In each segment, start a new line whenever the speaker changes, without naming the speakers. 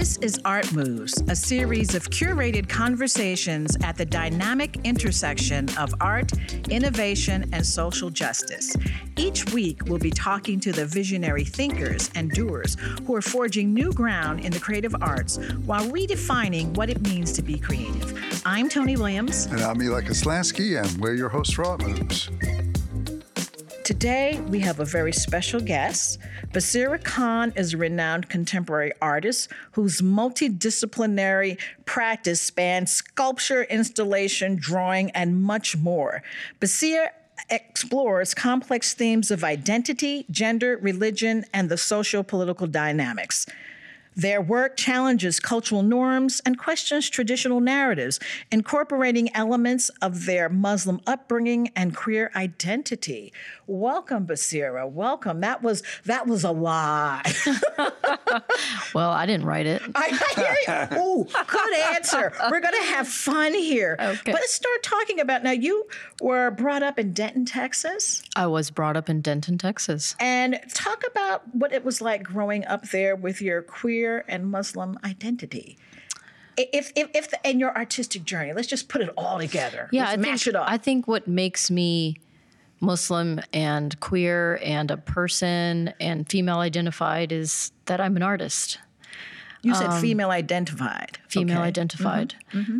This is Art Moves, a series of curated conversations at the dynamic intersection of art, innovation, and social justice. Each week, we'll be talking to the visionary thinkers and doers who are forging new ground in the creative arts while redefining what it means to be creative. I'm Tony Williams.
And I'm Eli Koslansky, and we're your hosts for Art Moves.
Today, we have a very special guest. Basira Khan is a renowned contemporary artist whose multidisciplinary practice spans sculpture, installation, drawing, and much more. Basira explores complex themes of identity, gender, religion, and the socio-political dynamics. Their work challenges cultural norms and questions traditional narratives, incorporating elements of their Muslim upbringing and queer identity. Welcome, Basira. Welcome. That was a lie.
Well, I didn't write it.
I hear you. Ooh, good answer. We're going to have fun here.
Okay.
But let's start talking about, now you were brought up in Denton, Texas.
I was brought up in Denton, Texas.
And talk about what it was like growing up there with your queer and Muslim identity. If in your artistic journey, let's just put it all together.
Yeah,
let's mash it up.
I think what makes me Muslim and queer and a person and female identified is that I'm an artist.
You said female identified.
Female
Okay.
identified.
Mm-hmm.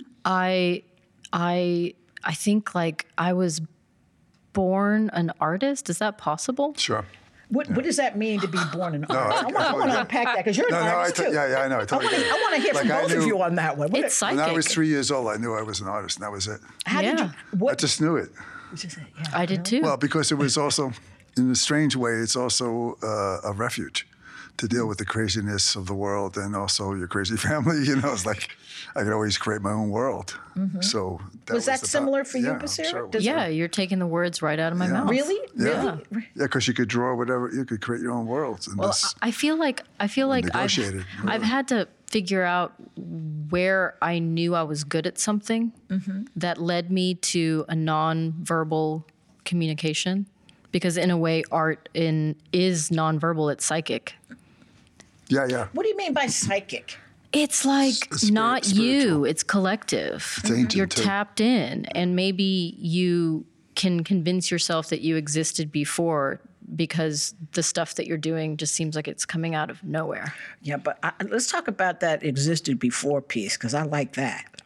I think like I was born an artist. Is that possible?
Sure.
What does that mean to be born an artist? I want to unpack that because you're an artist too.
I know. I totally get it.
I want to hear from both of you on that one.
It's psychic.
When I was 3 years old, I knew I was an artist, and that was it.
How did you?
Yeah.
I
What?
just knew it.
I did too.
Well, because it was also, in a strange way, it's also a refuge to deal with the craziness of the world and also your crazy family. You know, it's like I could always create my own world. So
Was that similar for you,
I'm
Basira?
sure it
Does-
was.
yeah, you're taking the words right out of my
Yeah.
mouth.
Really?
Yeah.
Really?
Yeah, because you could draw whatever, you could create your own worlds. And
Well,
this,
I feel like
Negotiated, really.
I've had to figure out where I knew I was good at something that led me to a non-verbal communication, because in a way, art is non-verbal. It's psychic.
yeah.
What do you mean by psychic?
It's like not you.
spiritual.
It's collective.
It's ancient,
You're
too.
tapped in, and maybe you can convince yourself that you existed before because the stuff that you're doing just seems like it's coming out of nowhere.
Yeah, but let's talk about that existed before piece because I like that.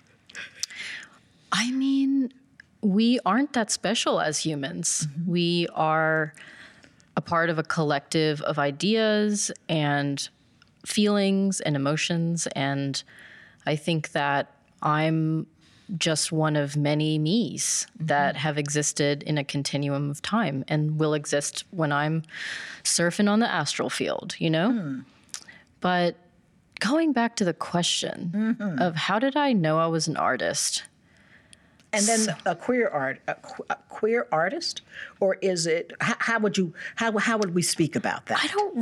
I mean, we aren't that special as humans. We are a part of a collective of ideas and feelings and emotions. And I think that I'm just one of many me's that have existed in a continuum of time and will exist when I'm surfing on the astral field, you know? But going back to the question of how did I know I was an artist?
And then a queer artist, or is it? How would we speak about that?
I don't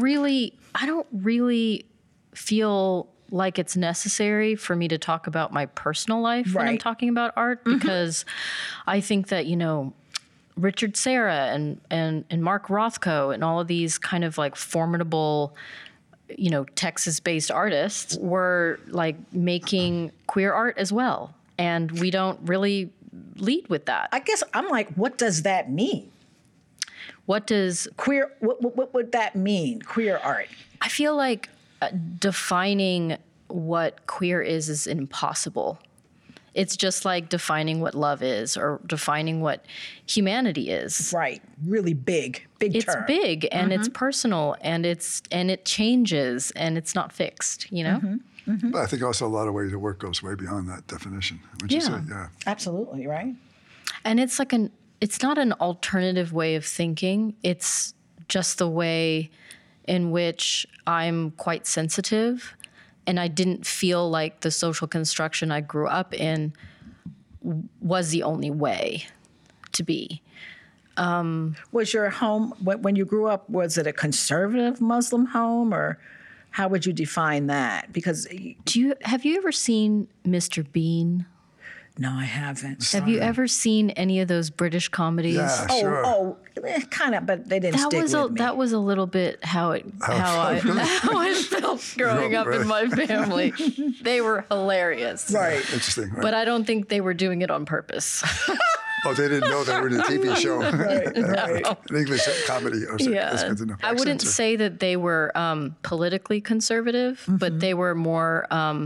really feel like it's necessary for me to talk about my personal life when I'm
Right.
talking about art, because I think that, Richard Serra and Mark Rothko and all of these kind of like formidable, Texas-based artists were like making queer art as well. And we don't really lead with that.
I guess I'm like, what does that mean?
What does
Queer. What would that mean? Queer art.
I feel like defining what queer is impossible. It's just like defining what love is or defining what humanity is.
Right. Really big
It's
term.
big and it's personal and it changes and it's not fixed,
But I think also a lot of ways the work goes way beyond that definition. Would you say?
Yeah.
Yeah.
Absolutely. Right.
And it's like it's not an alternative way of thinking. It's just the way in which I'm quite sensitive, and I didn't feel like the social construction I grew up in was the only way to be.
Was your home when you grew up? Was it a conservative Muslim home, or how would you define that? Because
Have you ever seen Mr. Bean?
No, I haven't.
Have you ever seen any of those British comedies?
Yeah, sure.
Kind of, but they didn't
That
stick
was
with me.
that was a little bit how I felt growing up in my family. They were hilarious.
Right.
Interesting. Right?
But I don't think they were doing it on purpose.
Oh, they didn't know they were in a TV show.
Right.
An English comedy. Or something. That's good to know.
I wouldn't
Accents
say that they were politically conservative, but they were more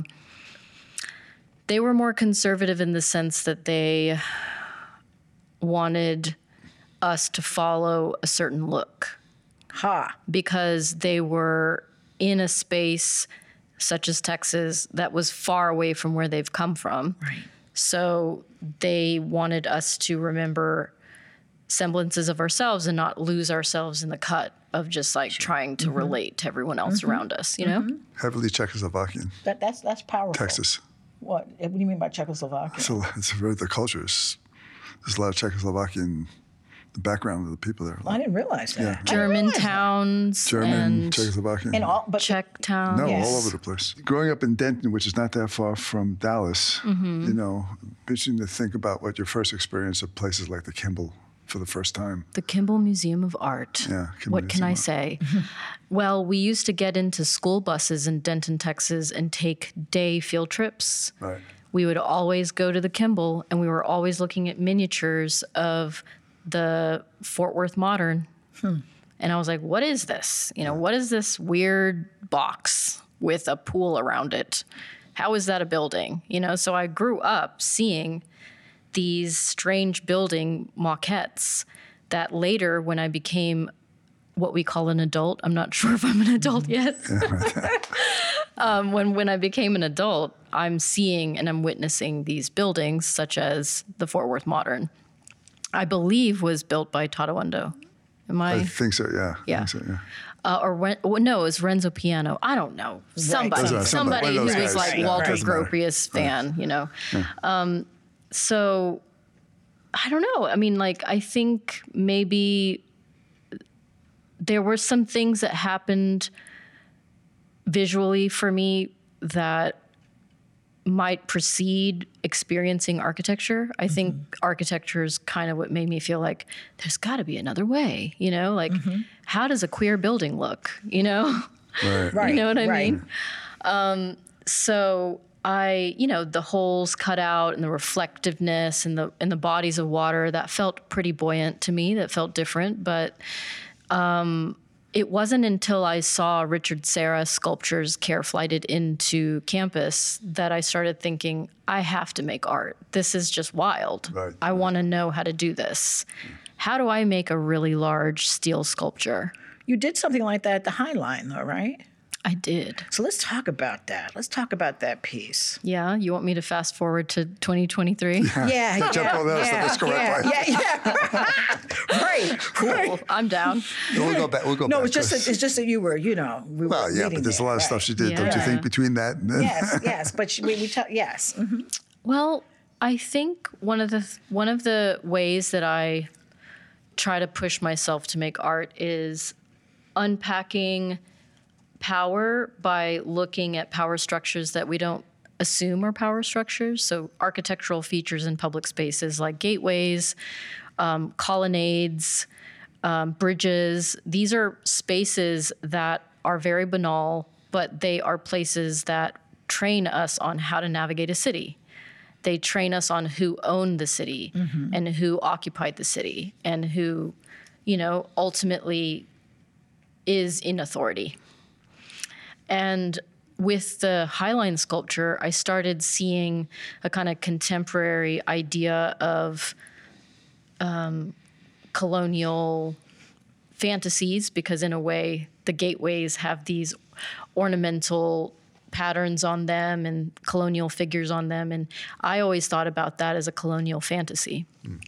conservative in the sense that they wanted us to follow a certain look because they were in a space such as Texas that was far away from where they've come from.
Right.
So they wanted us to remember semblances of ourselves and not lose ourselves in the cut of just like trying to relate to everyone else around us, you know?
Heavily Czechoslovakian.
That's powerful.
Texas.
What do you mean by Czechoslovakia?
So it's very, the cultures. There's a lot of Czechoslovakian, the background of the people there.
I didn't realize that.
Yeah.
I didn't
German
realize that.
towns
German,
and
Czechoslovakian.
And all, but
Czech towns.
No,
Yes.
all over the place. Growing up in Denton, which is not that far from Dallas, you know, interesting to think about what your first experience of places like the Kimball for the first time.
The Kimball Museum of Art.
Yeah, Kimball
What can I
Museum
say? Well, we used to get into school buses in Denton, Texas, and take day field trips.
Right.
We would always go to the Kimball, and we were always looking at miniatures of the Fort Worth Modern. And I was like, what is this? You know, what is this weird box with a pool around it? How is that a building? You know, so I grew up seeing these strange building maquettes that later, when I became what we call an adult, I'm not sure if I'm an adult yet. When I became an adult, I'm seeing and I'm witnessing these buildings, such as the Fort Worth Modern. I believe was built by Tadawando. Am
I think so, yeah.
Yeah.
I think so, yeah.
No, it was Renzo Piano. I don't know. Somebody
Somebody.
who
One of those
was
guys.
like
Yeah,
Walter
doesn't matter.
Gropius fan, you know. So I don't know. I mean, like, I think maybe there were some things that happened visually for me that might precede experiencing architecture. I think architecture is kind of what made me feel like there's got to be another way, you know, like how does a queer building look, you know?
Right.
You know what I mean? So I, you know, the holes cut out and the reflectiveness and the bodies of water, that felt pretty buoyant to me. That felt different, but it wasn't until I saw Richard Serra sculptures care flighted into campus that I started thinking, I have to make art. This is just wild.
Right.
I want to know how to do this. How do I make a really large steel sculpture?
you did something like that at the High Line, though, right?
I did.
So let's talk about that. Let's talk about that piece.
Yeah, you want me to fast forward to 2023?
Yeah,
Jump all that stuff. Let's go right by.
Right.
Cool. I'm down.
We'll go back.
No,
back,
it's just that you were, we
Well,
were
yeah,
reading
but there's a
that,
lot of
right.
stuff she did, don't you
Yeah.
think, between that and then?
Yes, but we tell yes. Mm-hmm.
Well, I think one of the ways that I try to push myself to make art is unpacking power by looking at power structures that we don't assume are power structures. So architectural features in public spaces like gateways, colonnades, bridges. These are spaces that are very banal, but they are places that train us on how to navigate a city. They train us on who owned the city and who occupied the city and who, ultimately is in authority. And with the Highline sculpture, I started seeing a kind of contemporary idea of colonial fantasies, because in a way, the gateways have these ornamental patterns on them and colonial figures on them. And I always thought about that as a colonial fantasy.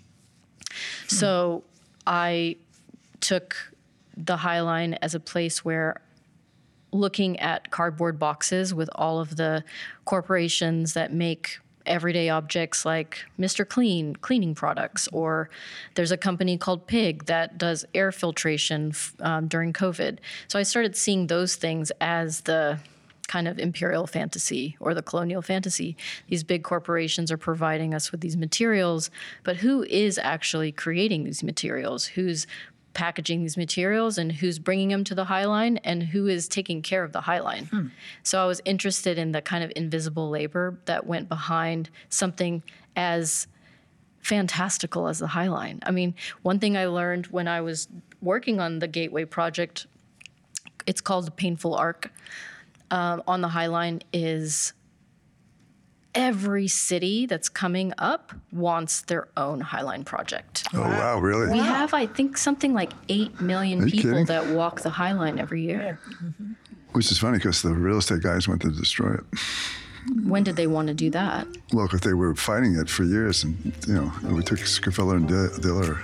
So I took the Highline as a place where, looking at cardboard boxes with all of the corporations that make everyday objects like Mr. Clean cleaning products, or there's a company called Pig that does air filtration during COVID. So I started seeing those things as the kind of imperial fantasy or the colonial fantasy. These big corporations are providing us with these materials, but who is actually creating these materials? Who's packaging these materials and who's bringing them to the High Line and who is taking care of the High Line? So I was interested in the kind of invisible labor that went behind something as fantastical as the High Line. I mean, one thing I learned when I was working on the Gateway project, it's called the Painful Arc, on the High Line, is every city that's coming up wants their own High Line project.
Oh, wow, really?
We have, I think, something like 8 million
Are you
people
kidding?
that walk the High Line every year.
Which is funny because the real estate guys went to destroy it.
When did they want to do that?
Well, because they were fighting it for years, and we took Rockefeller and Diller,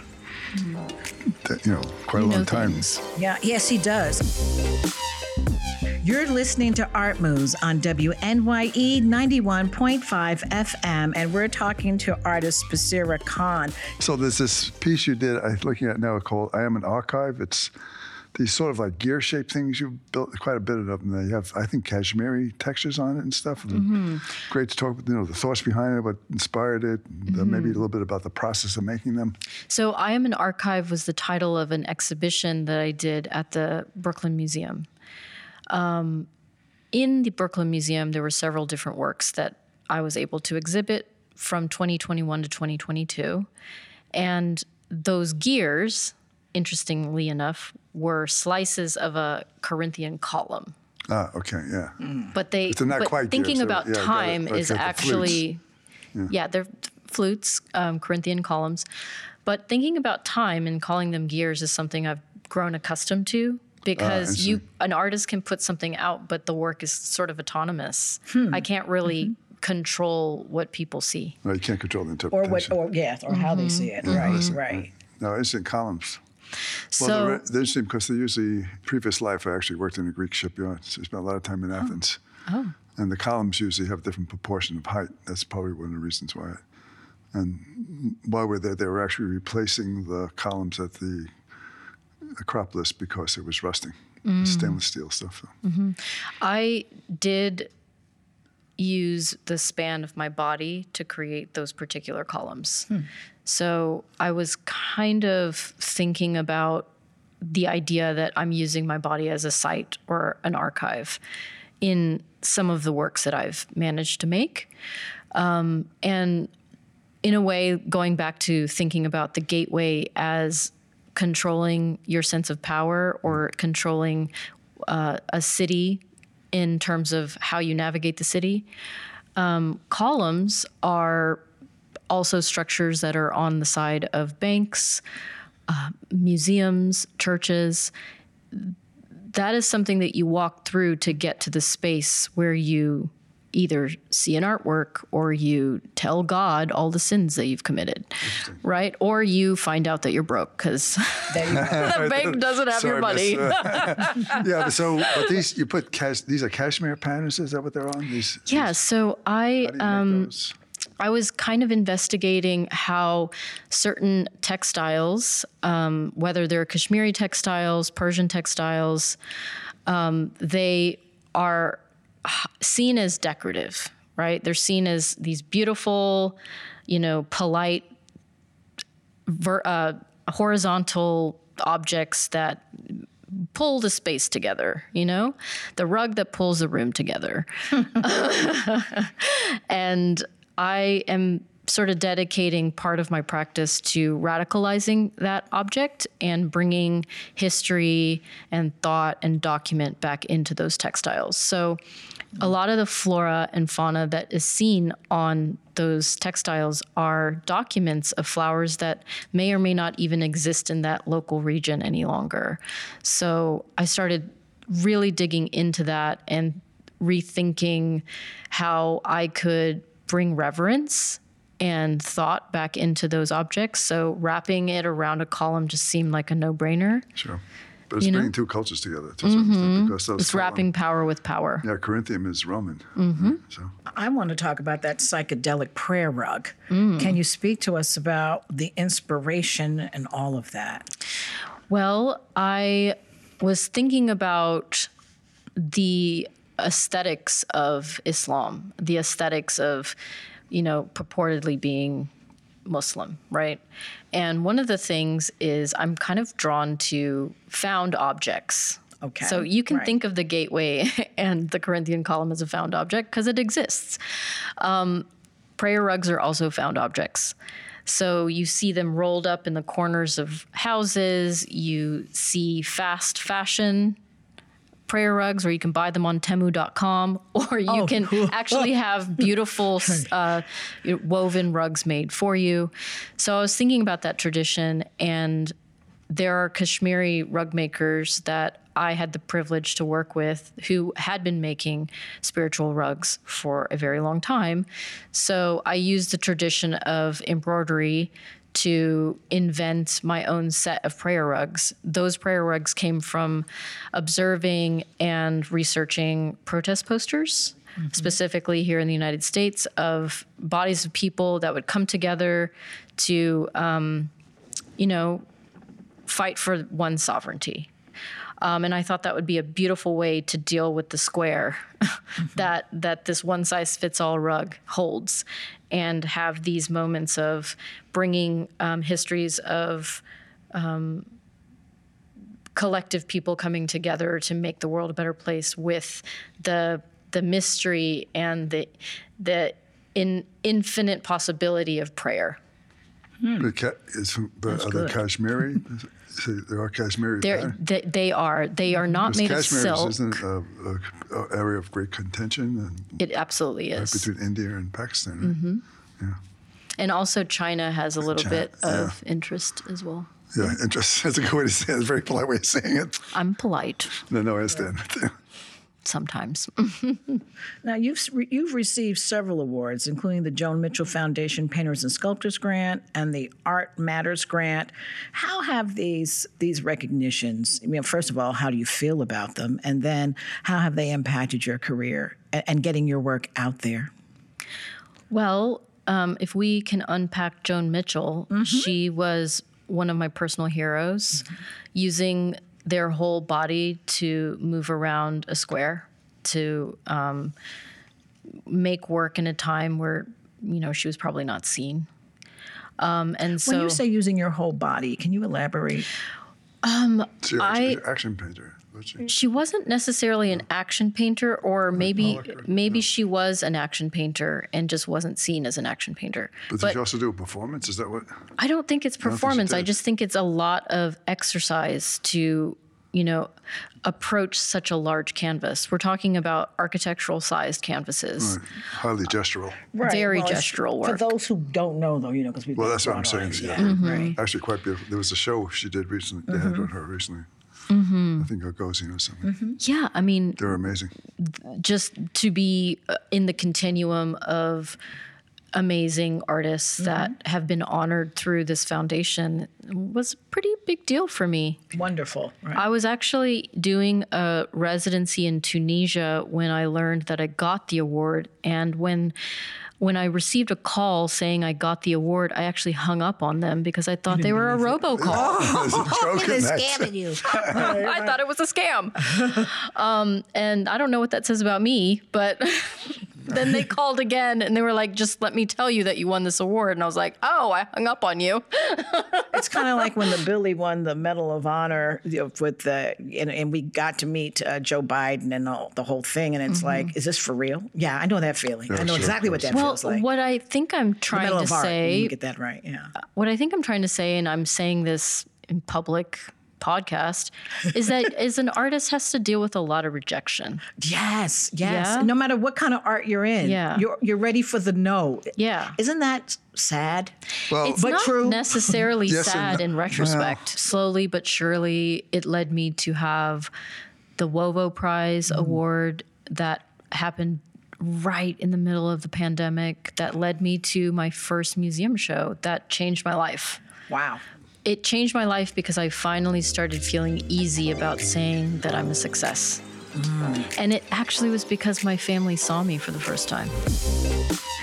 quite a long time.
Things.
Yeah, yes, he does. You're listening to Art Moves on WNYE 91.5 FM, and we're talking to artist Basira Khan.
So there's this piece you did, I'm looking at now, called I Am an Archive. It's these sort of like gear-shaped things. You built quite a bit of them. They have, I think, cashmere textures on it and stuff. Great to talk about, the thoughts behind it, what inspired it, maybe a little bit about the process of making them.
So I Am an Archive was the title of an exhibition that I did at the Brooklyn Museum. In the Brooklyn Museum, there were several different works that I was able to exhibit from 2021 to 2022. And those gears, interestingly enough, were slices of a Corinthian column.
Ah, okay, yeah.
But
they're not quite
thinking
gears,
about
got it.
time
Like
is
the
actually, they're flutes, Corinthian columns. But thinking about time and calling them gears is something I've grown accustomed to, because an artist can put something out, but the work is sort of autonomous. I can't really control what people see.
No, you can't control the interpretation.
Or how they see it. Right.
No, it's in columns.
So
Well, they're interesting because they usually, previous life, I actually worked in a Greek shipyard, so I spent a lot of time in Athens.
Oh.
And the columns usually have different proportion of height. That's probably one of the reasons why. And while we're there, they were actually replacing the columns at the Acropolis because it was rusting, stainless steel stuff. So.
I did use the span of my body to create those particular columns. So I was kind of thinking about the idea that I'm using my body as a site or an archive in some of the works that I've managed to make. And in a way, going back to thinking about the gateway as controlling your sense of power or controlling a city in terms of how you navigate the city. Columns are also structures that are on the side of banks, museums, churches. That is something that you walk through to get to the space where you either see an artwork or you tell God all the sins that you've committed, right? Or you find out that you're broke because the bank doesn't have your money.
Yeah, but these, you put, these are cashmere patterns, is that what they're on? These,
So
how do you make those?
I was kind of investigating how certain textiles, whether they're Kashmiri textiles, Persian textiles, they are seen as decorative, right? They're seen as these beautiful, polite, horizontal objects that pull the space together, the rug that pulls the room together. And I am sort of dedicating part of my practice to radicalizing that object and bringing history and thought and document back into those textiles. So a lot of the flora and fauna that is seen on those textiles are documents of flowers that may or may not even exist in that local region any longer. So I started really digging into that and rethinking how I could bring reverence and thought back into those objects. So wrapping it around a column just seemed like a no-brainer.
Sure. But it's bringing two cultures together to some extent because those
It's wrapping power with power.
Yeah, Corinthian is Roman. So
I want to talk about that psychedelic prayer rug. Can you speak to us about the inspiration and all of that?
Well, I was thinking about the aesthetics of Islam, the aesthetics of, purportedly being Muslim, right? And one of the things is I'm kind of drawn to found objects.
Okay.
So you can
Right.
think of the gateway and the Corinthian column as a found object because it exists. Prayer rugs are also found objects. So you see them rolled up in the corners of houses. You see fast fashion prayer rugs, or you can buy them on Temu.com, or you can actually have beautiful woven rugs made for you. So I was thinking about that tradition, and there are Kashmiri rug makers that I had the privilege to work with who had been making spiritual rugs for a very long time. So I used the tradition of embroidery to invent my own set of prayer rugs. Those prayer rugs came from observing and researching protest posters, specifically here in the United States, of bodies of people that would come together to, fight for one's sovereignty. And I thought that would be a beautiful way to deal with the square that this one-size-fits-all rug holds, and have these moments of bringing histories of collective people coming together to make the world a better place with the mystery and the infinite possibility of prayer.
But are they Kashmiri? There are Kashmiri.
They are not made of silk.
Isn't an area of great contention? And
it absolutely is.
Between India and Pakistan. Right? Yeah.
And also China has a little bit of interest as well.
Yeah, interest. That's a good way to say it. It's a very polite way of saying it.
I'm polite.
No, I understand.
Sometimes.
Now, you've received several awards, including the Joan Mitchell Foundation Painters and Sculptors Grant and the Art Matters Grant. How have these recognitions, first of all, how do you feel about them? And then how have they impacted your career and getting your work out there?
Well, if we can unpack Joan Mitchell, she was one of my personal heroes, using their whole body to move around a square, to make work in a time where, she was probably not seen. And so
when you say using your whole body, can you elaborate?
She's an action painter.
She wasn't necessarily an action painter, or maybe she was an action painter and just wasn't seen as an action painter.
But did you also do a performance? Is that what?
I don't think it's performance. I just think it's a lot of exercise to, approach such a large canvas. We're talking about architectural-sized canvases.
Right. Highly gestural.
Right.
Very gestural work.
For those who don't know, though, because we've
that's what I'm saying.
Right.
Actually, quite beautiful. There was a show she did recently. They had on her recently. I think Gagosian or something.
Yeah, I mean,
They're amazing.
just to be in the continuum of amazing artists that have been honored through this foundation was a pretty big deal for me.
Wonderful. Right.
I was actually doing a residency in Tunisia when I learned that I got the award, and when I received a call saying I got the award, I actually hung up on them because I thought they were a robocall.
They're scamming you.
I thought it was a scam. And I don't know what that says about me, but then they called again and they were like, just let me tell you that you won this award. And I was like, oh, I hung up on you.
It's kind of like when the Billy won the Medal of Honor with and we got to meet Joe Biden and the whole thing. And it's like, is this for real? Yeah, I know that feeling. I know exactly what that feels like.
What I think I'm trying to say,
you get that right. Yeah.
What I think I'm trying to say, and I'm saying this in public podcast, is that as an artist has to deal with a lot of rejection.
Yes.
Yeah?
No matter what kind of art you're in, you're ready for the no.
Yeah.
Isn't that sad?
Well,
It's
but
not
true.
necessarily
Yes and
sad
no.
in retrospect. Slowly but surely, it led me to have the WOVO Prize award that happened right in the middle of the pandemic, that led me to my first museum show that changed my life.
Wow.
It changed my life because I finally started feeling easy about saying that I'm a success. And it actually was because my family saw me for the first time.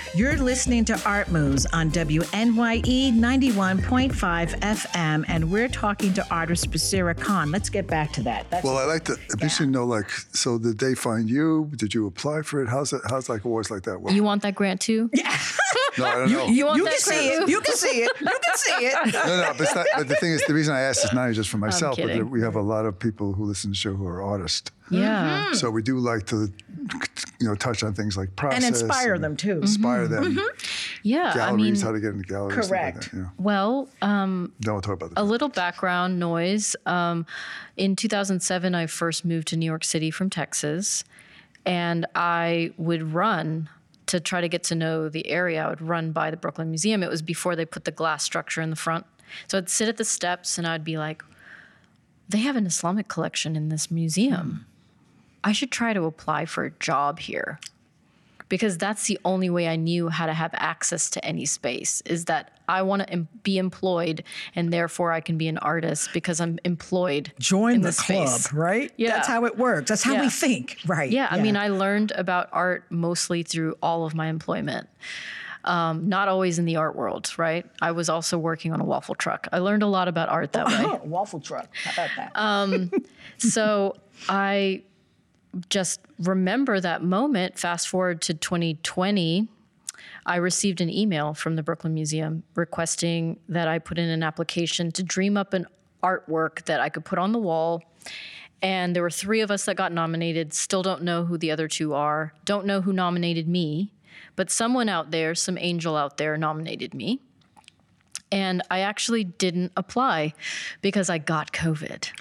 You're listening to Art Moves on WNYE 91.5 FM, and we're talking to artist Basira Khan. Let's get back to that.
Well, I like to eventually know, like, so did they find you? Did you apply for it? How's like awards like that work?
You want that grant too?
Yeah.
No, I don't know.
You want
You
that
can see
grant
it.
too?
You can see it. You can see it.
No, but, it's not, but the thing is, the reason I asked is not just for myself, but
kidding.
that we have a lot of people who listen to the show who are artists.
Yeah.
So we do like to, touch on things like process.
And inspire them too.
Inspire them.
Yeah.
Galleries, how to get into galleries.
Correct.
Stuff like that,
Well,
Then we'll talk about that.
a little background noise. In 2007, I first moved to New York City from Texas, and I would run to try to get to know the area. I would run by the Brooklyn Museum. It was before they put the glass structure in the front. So I'd sit at the steps and I'd be like, they have an Islamic collection in this museum. I should try to apply for a job here. Because that's the only way I knew how to have access to any space, is that I want to be employed, and therefore I can be an artist because I'm employed
Join
in
the
this
club,
space.
right?
Yeah.
That's how it works. That's how
Yeah.
we think, right?
Yeah, I mean, I learned about art mostly through all of my employment. Not always in the art world, right? I was also working on a waffle truck. I learned a lot about art that way.
Waffle truck. How about that?
So I just remember that moment. Fast forward to 2020, I received an email from the Brooklyn Museum requesting that I put in an application to dream up an artwork that I could put on the wall. And there were 3 of us that got nominated. Still don't know who the other 2 are. Don't know who nominated me. But someone out there, some angel out there, nominated me. And I actually didn't apply because I got COVID.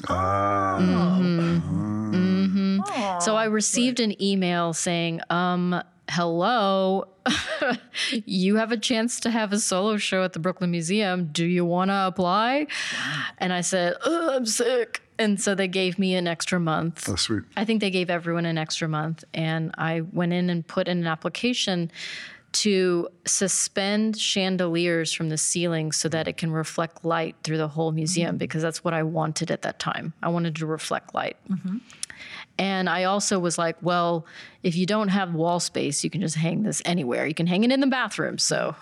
So I received an email saying, hello, you have a chance to have a solo show at the Brooklyn Museum. Do you want to apply? And I said, I'm sick. And so they gave me an extra month.
Oh, sweet.
I think they gave everyone an extra month. And I went in and put in an application to suspend chandeliers from the ceiling so that it can reflect light through the whole museum, because that's what I wanted at that time. I wanted to reflect light. And I also was like, well, if you don't have wall space, you can just hang this anywhere. You can hang it in the bathroom. So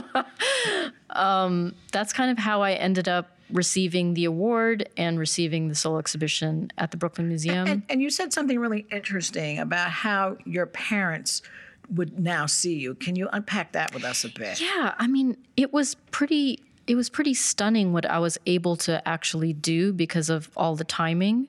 that's kind of how I ended up receiving the award and receiving the solo exhibition at the Brooklyn Museum.
And you said something really interesting about how your parents would now see you. Can you unpack that with us a bit?
Yeah, I mean, it was pretty stunning what I was able to actually do because of all the timing.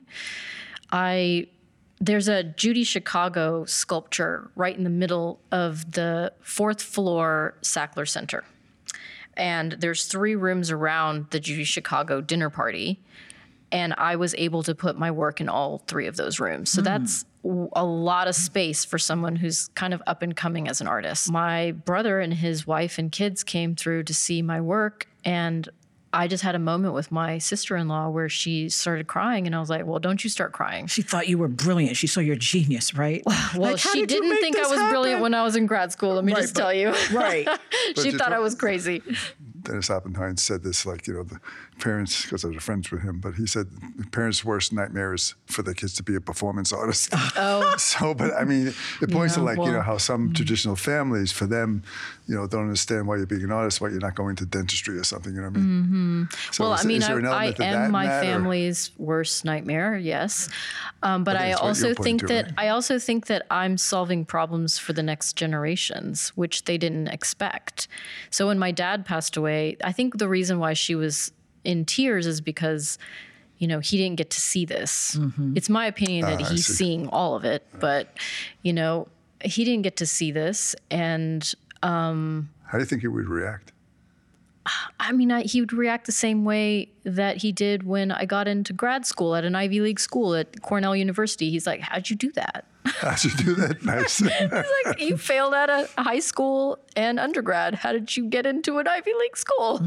There's a Judy Chicago sculpture right in the middle of the 4th floor Sackler Center. And there's 3 rooms around the Judy Chicago dinner party. And I was able to put my work in all 3 of those rooms. So that's a lot of space for someone who's kind of up and coming as an artist. My brother and his wife and kids came through to see my work, and I just had a moment with my sister-in-law where she started crying, and I was like, well, don't you start crying.
She thought you were brilliant. She saw your genius, right?
Well,
Like, how
she
did you
didn't
make
think I
this
was brilliant
happen?
when I was in grad school, let me just tell you.
Right.
She
you
thought I
talk-
was crazy.
Dennis Oppenheim said this, like, the parents, because I was friends with him, but he said the parents' worst nightmare is for their kids to be a performance artist.
Oh.
So, but I mean, it points to, like,
well,
how some traditional families, for them, don't understand why you're being an artist, why you're not going to dentistry or something, you know what I mean? So
Well,
is,
I mean,
is there an
I
element to that
am my
in that, or-
family's worst nightmare, yes. But I
that's what
also
you're pointing
think
to,
that
right?
I also think that I'm solving problems for the next generations, which they didn't expect. So when my dad passed away, I think the reason why she was in tears is because, he didn't get to see this. It's my opinion that
I
he's
see.
seeing all of it, but, he didn't get to see this. And
How do you think he would react?
I mean, he would react the same way that he did when I got into grad school at an Ivy League school at Cornell University. He's like, how'd you do that?
How'd you do that? Nice.
He's like, you failed out of high school and undergrad. How did you get into an Ivy League school?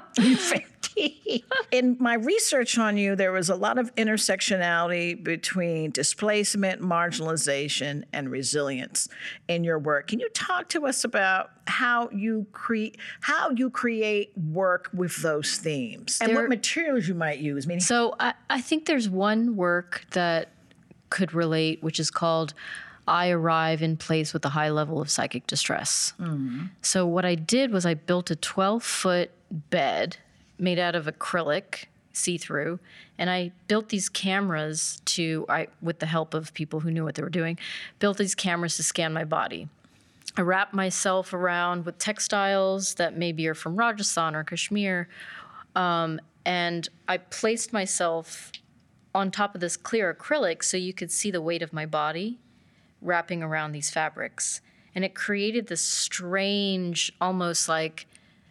In my research on you, there was a lot of intersectionality between displacement, marginalization, and resilience in your work. Can you talk to us about how you create work with those themes and what materials you might use?
So I think there's one work that could relate, which is called I arrive in place with a high level of psychic distress. So what I did was I built a 12-foot bed made out of acrylic, see-through, and I built these cameras with the help of people who knew what they were doing, built these cameras to scan my body. I wrapped myself around with textiles that maybe are from Rajasthan or Kashmir, and I placed myself on top of this clear acrylic so you could see the weight of my body wrapping around these fabrics. And it created this strange, almost like,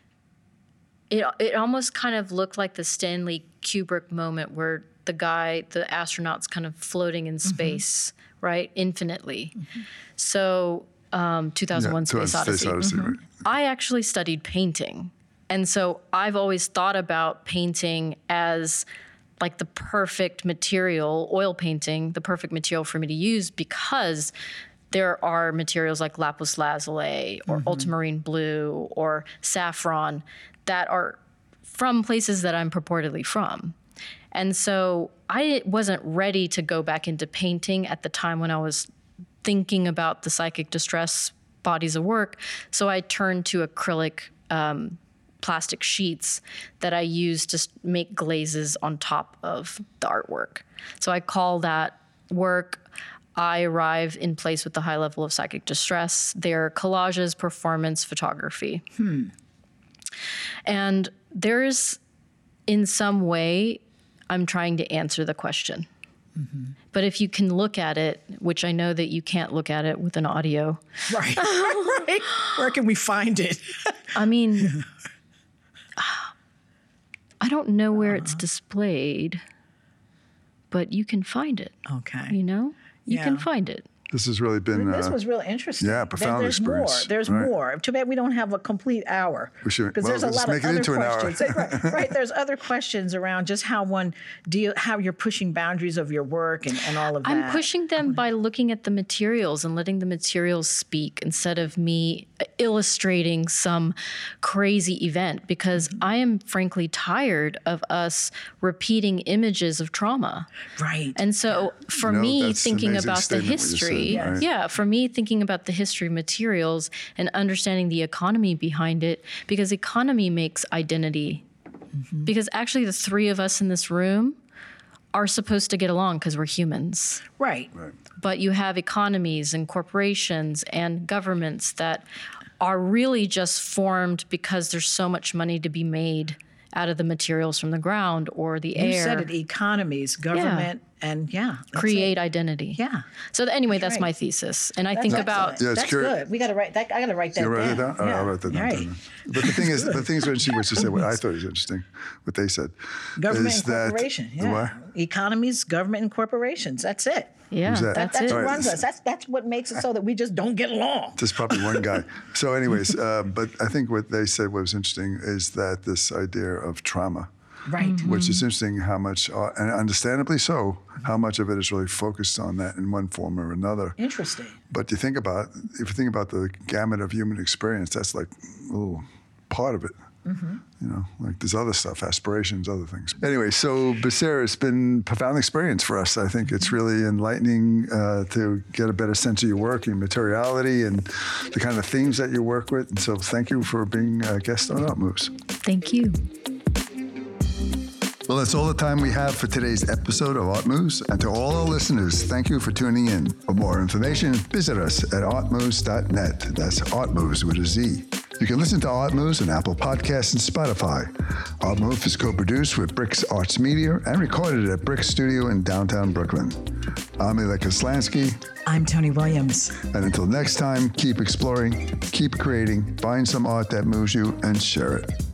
it almost kind of looked like the Stanley Kubrick moment where the astronaut's kind of floating in space, right? Infinitely. So 2001 Space Odyssey.
Right.
I actually studied painting. And so I've always thought about painting as like the perfect material, oil painting, the perfect material for me to use, because there are materials like lapis lazuli or ultramarine blue or saffron that are from places that I'm purportedly from. And so I wasn't ready to go back into painting at the time when I was thinking about the psychic distress bodies of work. So I turned to acrylic plastic sheets that I used to make glazes on top of the artwork. So I call that work I Arrive in Place with the High Level of Psychic Distress. They're collages, performance, photography. And there's, in some way, I'm trying to answer the question. But if you can look at it, which I know that you can't look at it with an audio.
Right. Right. Where can we find it?
I mean, I don't know where it's displayed, but you can find it.
Okay.
You know? You can find it.
This has really been...
This was really interesting.
Yeah, profound
there's
experience.
More. There's more. Too bad we don't have a complete hour.
We should.
Because
Well,
there's a
let's
lot
make
of
it
other
into an hour.
questions. Right. There's other questions around just how how you're pushing boundaries of your work and all of that.
I'm pushing them by looking at the materials and letting the materials speak instead of me illustrating some crazy event, because I am frankly tired of us repeating images of trauma.
Right.
And so for
You know,
me,
that's an
thinking
amazing
about the
statement what you said,
history,
right?
for me, thinking about the history of materials and understanding the economy behind it, because economy makes identity. Because actually the three of us in this room are supposed to get along because we're humans.
Right.
But you have economies and corporations and governments that are really just formed because there's so much money to be made out of the materials from the ground or the air.
You said it, economies, government, and
create identity.
Yeah.
So anyway, that's
right.
my thesis. And I think about...
Yeah, it's
that's
curious.
good. We got to write that. I got to write that
You
down.
write it down? All right, I'll write that down.
Right.
Too. But the thing is interesting what you said, what I thought was interesting, what they said.
Government
is
and corporation.
The what?
Economies, government, and corporations. That's it.
Yeah,
Who's that?
that's
That's
it.
what runs us. That's what makes it so that we just don't get along.
There's probably one guy. So anyways, but I think what they said what was interesting is that this idea of trauma,
Right.
which is interesting how much, and understandably so, how much of it is really focused on that in one form or another.
Interesting.
But if you think about the gamut of human experience, that's like a little part of it. You know, like there's other stuff, aspirations, other things. Anyway, so Basira, it's been a profound experience for us. I think it's really enlightening to get a better sense of your work, your materiality, and the kind of themes that you work with. And so thank you for being a guest on Art Moves.
Thank you.
Well, that's all the time we have for today's episode of Art Moves. And to all our listeners, thank you for tuning in. For more information, visit us at artmoves.net. That's Art Moves with a Z. You can listen to Art Moves on Apple Podcasts and Spotify. Art Moves is co-produced with Bricks Arts Media and recorded at Bricks Studio in downtown Brooklyn. I'm Ilya Koslansky.
I'm Tony Williams.
And until next time, keep exploring, keep creating, find some art that moves you, and share it.